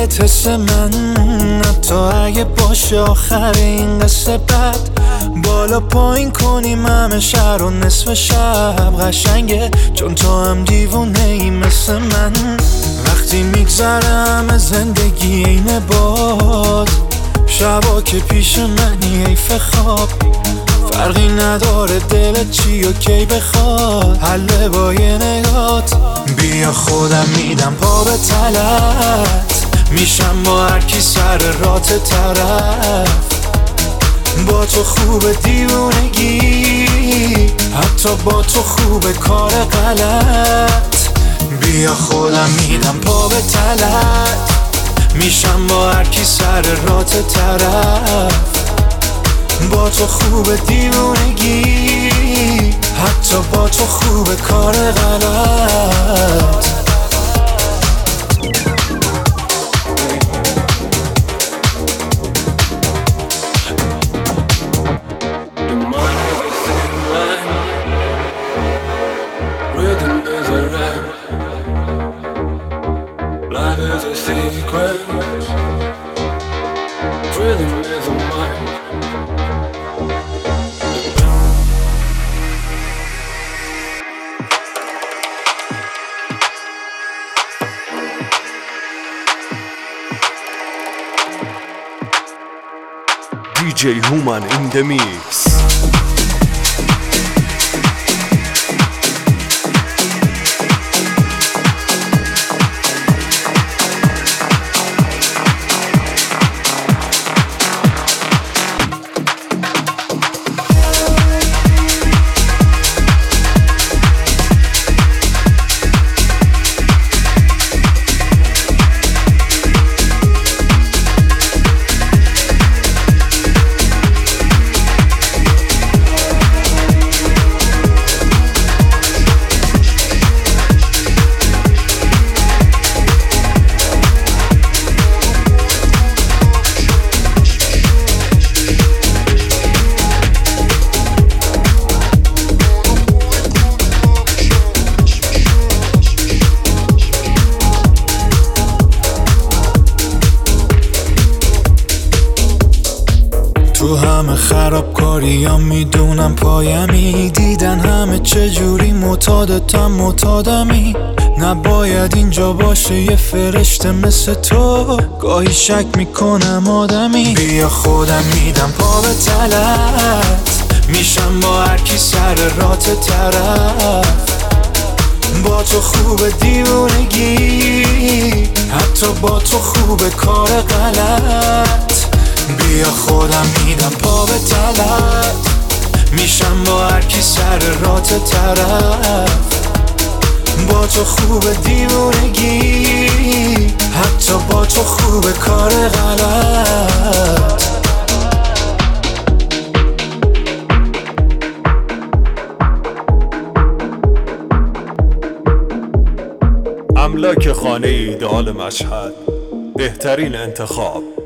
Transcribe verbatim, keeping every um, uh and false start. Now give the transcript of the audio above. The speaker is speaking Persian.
دلت حس من، حتی اگه باشه آخر این قصه بد. بالا پایین کنیم همه شهر و نصف شب قشنگه، چون تو هم دیوونه ای مثل من. وقتی میگذرم زندگی اینه باد، شبا که پیش منی حیف خواب. فرقی نداره دلت چی و کی بخواد، حله با یه نگات. بیا خودم میدم پا به تلت، میشم با هر کی سر رات طرف. با تو خوبه دیوونگی، حتی با تو خوبه کار غلط. بیا خودم میدم پا به تلت، میشم با هر کی سر رات طرف. با تو خوبه دیوونگی، حتی با تو خوبه کار غلط. دی جی Human in the mix. تو همه خرابکاریام میدونم پایمی، دیدن همه چجوری معتادتم معتادمی. نباید اینجا باشه یه فرشته مثل تو، گاهی شک میکنم آدمی. بیا خودم میدم پا به تلت، میشم با هر کی سر رات طرف. با تو خوبه دیوونگی، حتی با تو خوبه کار غلط. بیا خودم میدم پا به تلت، میشم با هر کی سر رات طرف. با تو خوبه دیوونگی، حتی با تو خوبه کار غلط. املاک خانه ایدئال مشهد، بهترین انتخاب.